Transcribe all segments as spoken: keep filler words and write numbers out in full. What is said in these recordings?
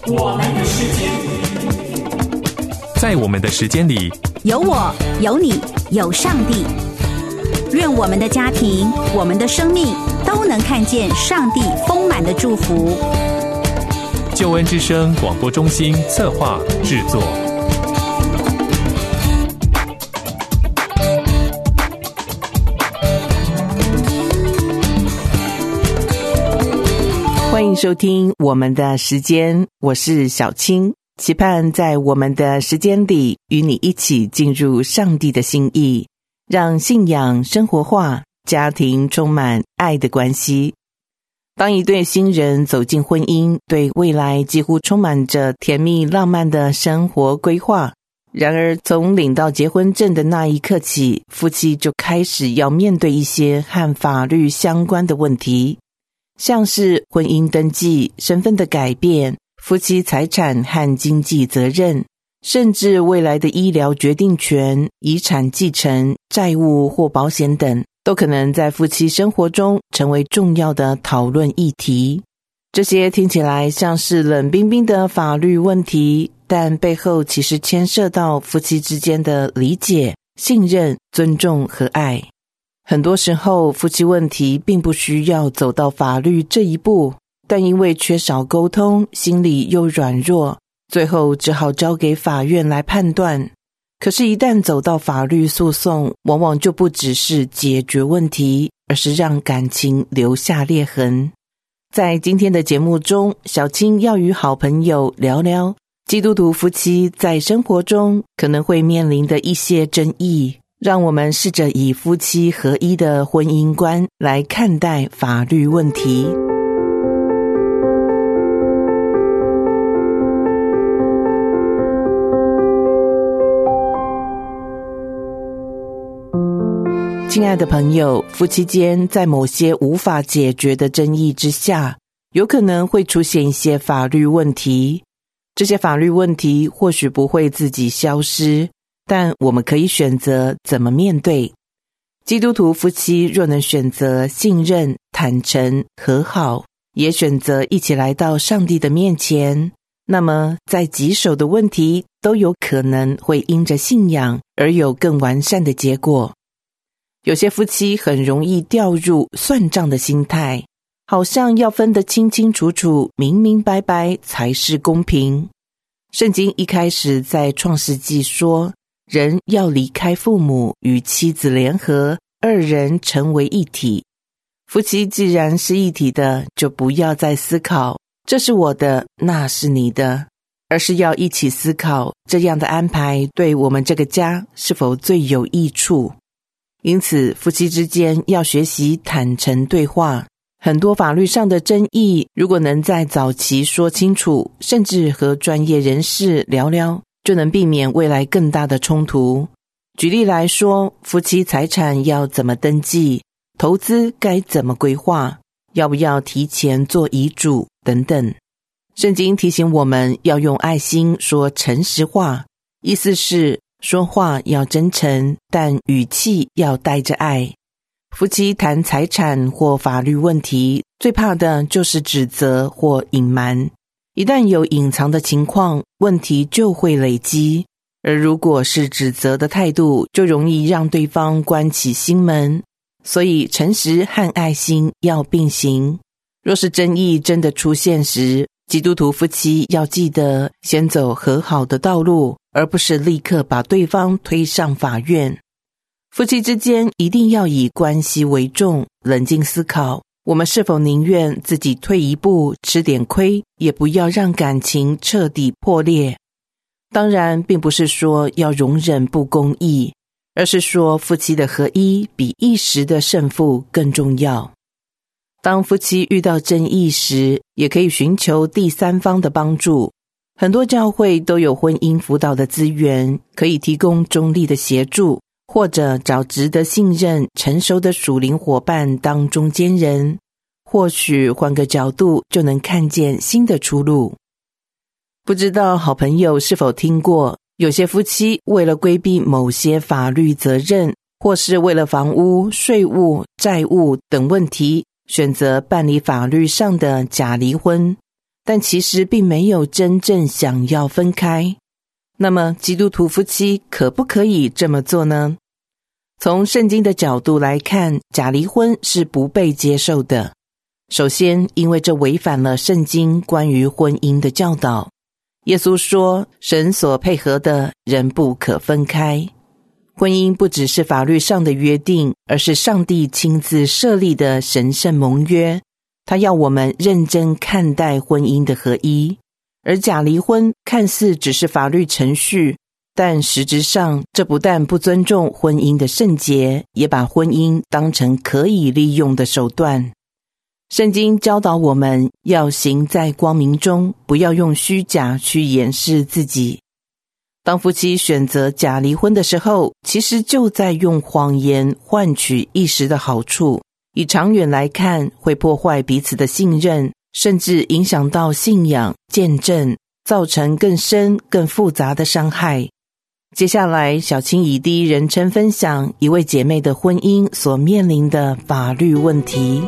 我们的时间， 在我们的时间里， 有我，有你，有上帝。愿我们的家庭，我们的生命都能看见上帝丰满的祝福。 救恩之声广播中心策划制作。 欢迎收听我们的时间，我是小青，期盼在我们的时间里与你一起进入上帝的心意，让信仰生活化，家庭充满爱的关系。当一对新人走进婚姻，对未来几乎充满着甜蜜浪漫的生活规划，然而从领到结婚证的那一刻起，夫妻就开始要面对一些和法律相关的问题，像是婚姻登记、身份的改变、夫妻财产和经济责任，甚至未来的医疗决定权、遗产继承、债务或保险等，都可能在夫妻生活中成为重要的讨论议题。这些听起来像是冷冰冰的法律问题，但背后其实牵涉到夫妻之间的理解、信任、尊重和爱。很多时候，夫妻问题并不需要走到法律这一步，但因为缺少沟通，心里又软弱，最后只好交给法院来判断。可是，一旦走到法律诉讼，往往就不只是解决问题，而是让感情留下裂痕。在今天的节目中，小青要与好朋友聊聊基督徒夫妻在生活中可能会面临的一些争议。让我们试着以夫妻合一的婚姻观来看待法律问题。亲爱的朋友，夫妻间在某些无法解决的争议之下，有可能会出现一些法律问题。这些法律问题或许不会自己消失，但我们可以选择怎么面对。基督徒夫妻若能选择信任、坦诚、和好，也选择一起来到上帝的面前，那么在棘手的问题都有可能会因着信仰而有更完善的结果。有些夫妻很容易掉入算账的心态，好像要分得清清楚楚、明明白白才是公平。圣经一开始在创世纪说，人要离开父母，与妻子联合，二人成为一体。夫妻既然是一体的，就不要再思考这是我的，那是你的，而是要一起思考这样的安排对我们这个家是否最有益处。因此，夫妻之间要学习坦诚对话。很多法律上的争议，如果能在早期说清楚，甚至和专业人士聊聊，就能避免未来更大的冲突。举例来说，夫妻财产要怎么登记，投资该怎么规划，要不要提前做遗嘱等等。圣经提醒我们要用爱心说诚实话，意思是说话要真诚，但语气要带着爱。夫妻谈财产或法律问题，最怕的就是指责或隐瞒。一旦有隐藏的情况，问题就会累积，而如果是指责的态度，就容易让对方关起心门。所以诚实和爱心要并行。若是争议真的出现时，基督徒夫妻要记得先走和好的道路，而不是立刻把对方推上法院。夫妻之间一定要以关系为重，冷静思考，我们是否宁愿自己退一步吃点亏，也不要让感情彻底破裂。当然，并不是说要容忍不公义，而是说夫妻的合一比一时的胜负更重要。当夫妻遇到争议时，也可以寻求第三方的帮助。很多教会都有婚姻辅导的资源，可以提供中立的协助，或者找值得信任、成熟的属灵伙伴当中间人，或许换个角度就能看见新的出路。不知道好朋友是否听过，有些夫妻为了规避某些法律责任，或是为了房屋、税务、债务等问题，选择办理法律上的假离婚。 但其实并没有真正想要分开。那么基督徒夫妻可不可以这么做呢？从圣经的角度来看，假离婚是不被接受的。首先，因为这违反了圣经关于婚姻的教导。耶稣说，神所配合的，人不可分开。婚姻不只是法律上的约定，而是上帝亲自设立的神圣盟约。他要我们认真看待婚姻的合一。而假离婚看似只是法律程序，但实质上这不但不尊重婚姻的圣洁，也把婚姻当成可以利用的手段。圣经教导我们要行在光明中，不要用虚假去掩饰自己。当夫妻选择假离婚的时候，其实就在用谎言换取一时的好处，以长远来看，会破坏彼此的信任，甚至影响到信仰、见证，造成更深、更复杂的伤害。接下来，小青以第一人称分享一位姐妹的婚姻所面临的法律问题。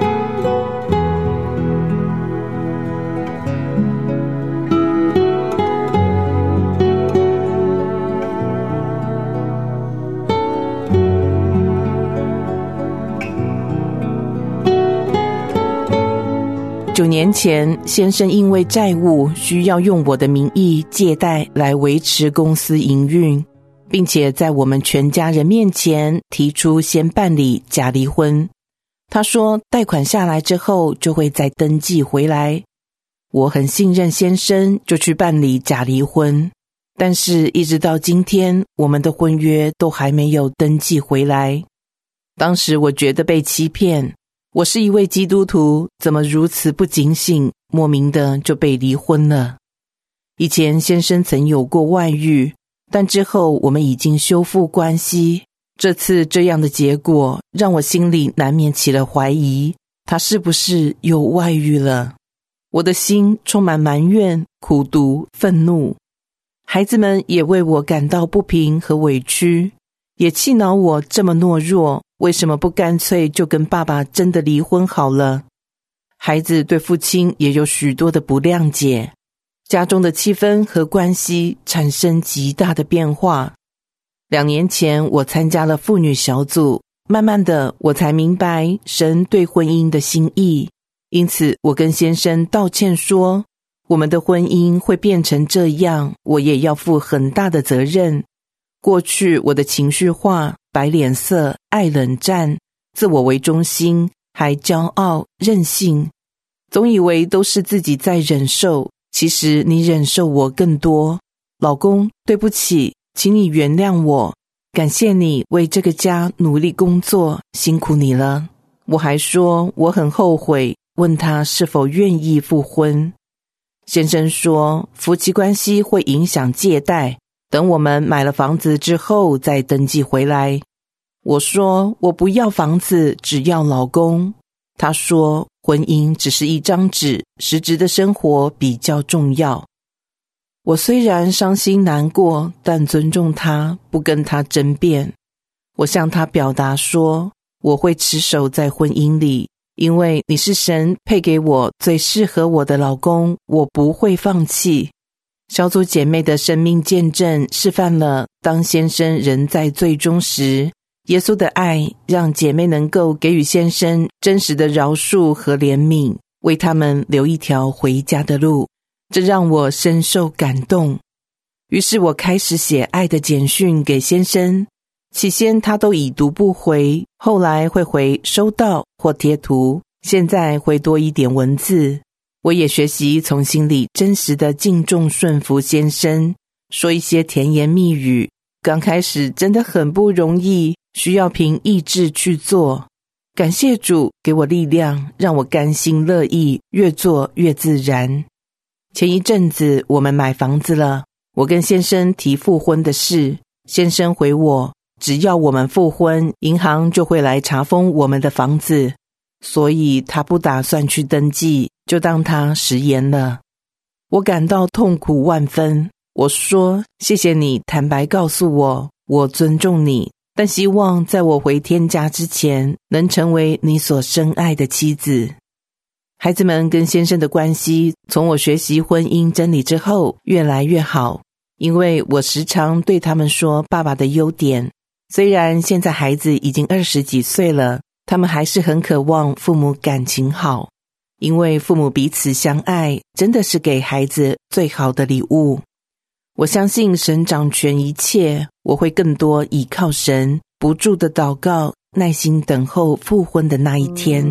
九年前，先生因为债务需要用我的名义借贷来维持公司营运，并且在我们全家人面前提出先办理假离婚。他说贷款下来之后就会再登记回来。我很信任先生，就去办理假离婚。但是一直到今天，我们的婚约都还没有登记回来。当时我觉得被欺骗。我是一位基督徒，怎么如此不警醒，莫名的就被离婚了。以前先生曾有过外遇，但之后我们已经修复关系。这次这样的结果让我心里难免起了怀疑，他是不是又外遇了？我的心充满埋怨、苦毒、愤怒。孩子们也为我感到不平和委屈，也气恼我这么懦弱，为什么不干脆就跟爸爸真的离婚好了？孩子对父亲也有许多的不谅解，家中的气氛和关系产生极大的变化。两年前我参加了妇女小组，慢慢的我才明白神对婚姻的心意。因此我跟先生道歉说，我们的婚姻会变成这样，我也要负很大的责任。过去我的情绪化、摆脸色、爱冷战、自我为中心，还骄傲、任性，总以为都是自己在忍受，其实你忍受我更多。老公，对不起，请你原谅我，感谢你为这个家努力工作，辛苦你了。我还说我很后悔，问他是否愿意复婚。先生说，夫妻关系会影响借贷，等我们买了房子之后再登记回来。我说我不要房子，只要老公。他说婚姻只是一张纸，实质的生活比较重要。我虽然伤心难过，但尊重他，不跟他争辩。我向他表达说，我会持守在婚姻里，因为你是神配给我最适合我的老公，我不会放弃。小组姐妹的生命见证示范了，当先生仍在罪中时，耶稣的爱让姐妹能够给予先生真实的饶恕和怜悯，为他们留一条回家的路。这让我深受感动。于是我开始写爱的简讯给先生，起先他都已读不回，后来会回收到或贴图，现在会多一点文字。我也学习从心里真实的敬重顺服先生，说一些甜言蜜语。刚开始真的很不容易，需要凭意志去做。感谢主给我力量，让我甘心乐意，越做越自然。前一阵子我们买房子了，我跟先生提复婚的事，先生回我，只要我们复婚，银行就会来查封我们的房子，所以他不打算去登记，就当他食言了。我感到痛苦万分，我说谢谢你坦白告诉我，我尊重你，但希望在我回天家之前能成为你所深爱的妻子。 孩子们跟先生的关系从我学习婚姻真理之后越来越好，因为我时常对他们说爸爸的优点。虽然现在孩子已经二十几岁了，他们还是很渴望父母感情好，因为父母彼此相爱真的是给孩子最好的礼物。我相信神掌权一切，我会更多倚靠神，不住的祷告，耐心等候复婚的那一天。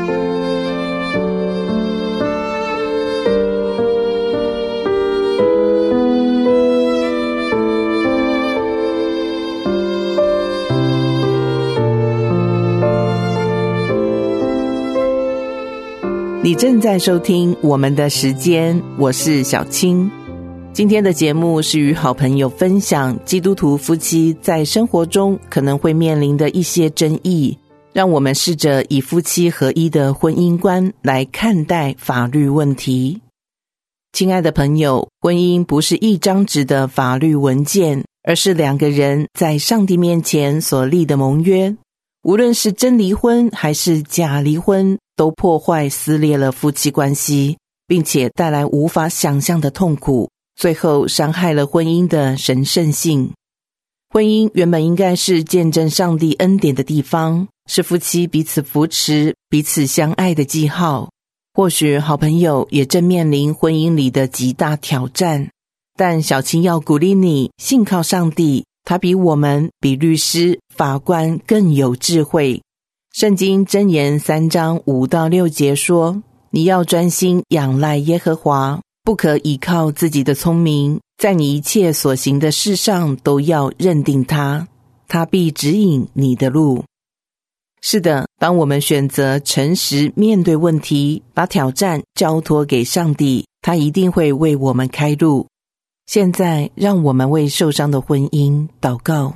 你正在收听我们的时间，我是小青。今天的节目是与好朋友分享基督徒夫妻在生活中可能会面临的一些争议，让我们试着以夫妻合一的婚姻观来看待法律问题。亲爱的朋友，婚姻不是一张纸的法律文件，而是两个人在上帝面前所立的盟约。无论是真离婚还是假离婚，都破坏撕裂了夫妻关系，并且带来无法想象的痛苦，最后伤害了婚姻的神圣性。婚姻原本应该是见证上帝恩典的地方，是夫妻彼此扶持、彼此相爱的记号。或许好朋友也正面临婚姻里的极大挑战，但小青要鼓励你信靠上帝，他比我们、比律师、法官更有智慧。圣经箴言三章五到六节说，你要专心仰赖耶和华，不可倚靠自己的聪明，在你一切所行的事上都要认定他，他必指引你的路。是的，当我们选择诚实面对问题，把挑战交托给上帝，他一定会为我们开路。现在让我们为受伤的婚姻祷告。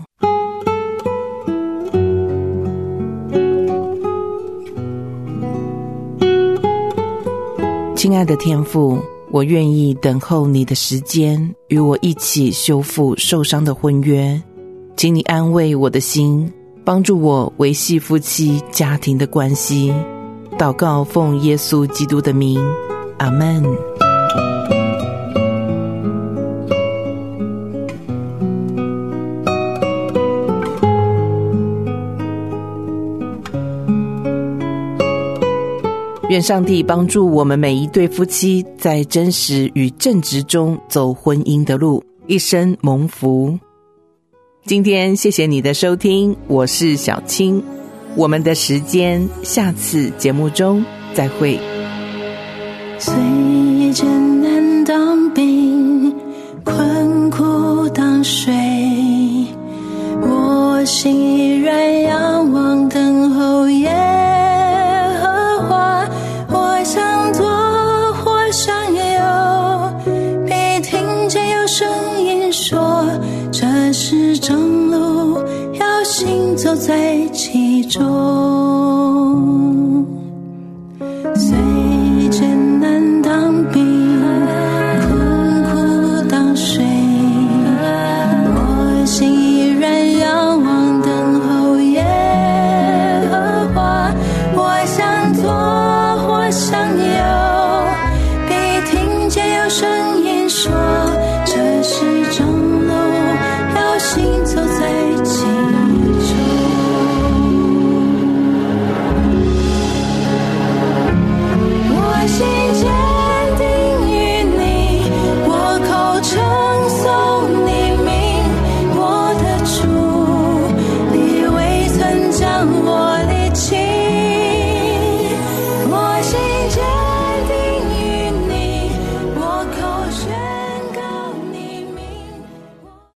亲爱的天父，我愿意等候你的时间，与我一起修复受伤的婚约。请你安慰我的心，帮助我维系夫妻家庭的关系。祷告奉耶稣基督的名，阿们。愿上帝帮助我们每一对夫妻在真实与正直中走婚姻的路，一生蒙福。今天谢谢你的收听，我是小青，我们的时间下次节目中再会。